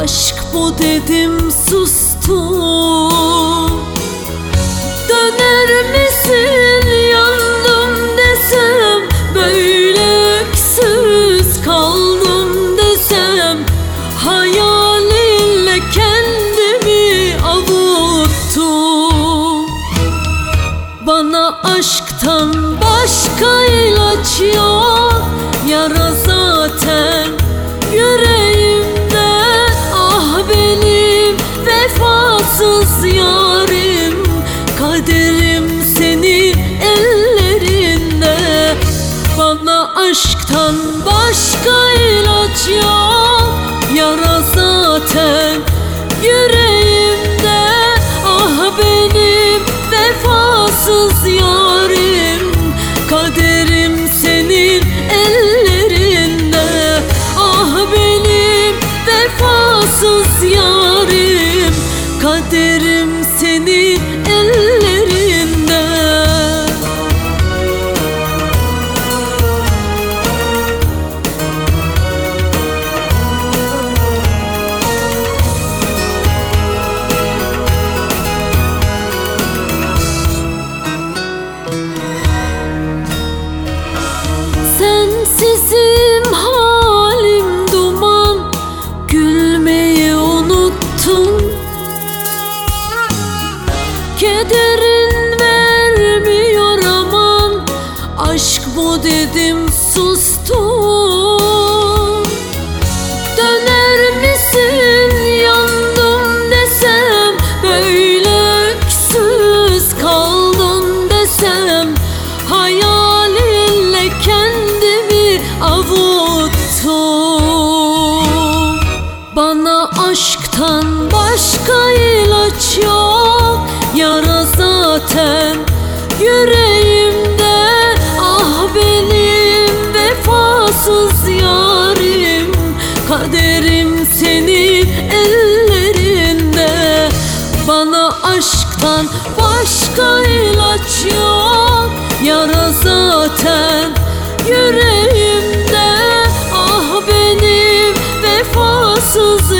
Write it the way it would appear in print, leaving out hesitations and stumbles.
Aşk bu dedim sustum. Döner misin yandım desem, böyle öksüz kaldım desem, hayalinle kendimi avuttum. Bana aşktan başka ilaç yok, yara zaten yüreğimde. Ah benim vefasız yarim, kaderim senin ellerinde. Bana aşktan başka ilaç yok, yara zaten yüreğimde. Ah benim vefasız yarim, kaderim senin ellerinde. Ah benim vefasız yarim, kaderim senin ellerinde. Sensizim halim duman, gülmeyi unuttum. Kederin vermiyor aman, aşk bu dedim sustum. Döner misin yandım desem, böyle öksüz kaldım desem, hayalinle kendimi avuttum. Bana aşktan başka ilaç yok, yara zaten yüreğimde. Ah benim vefasız yarim, kaderim senin ellerinde. Bana aşktan başka ilaç yok, yara zaten yüreğimde. Ah benim vefasız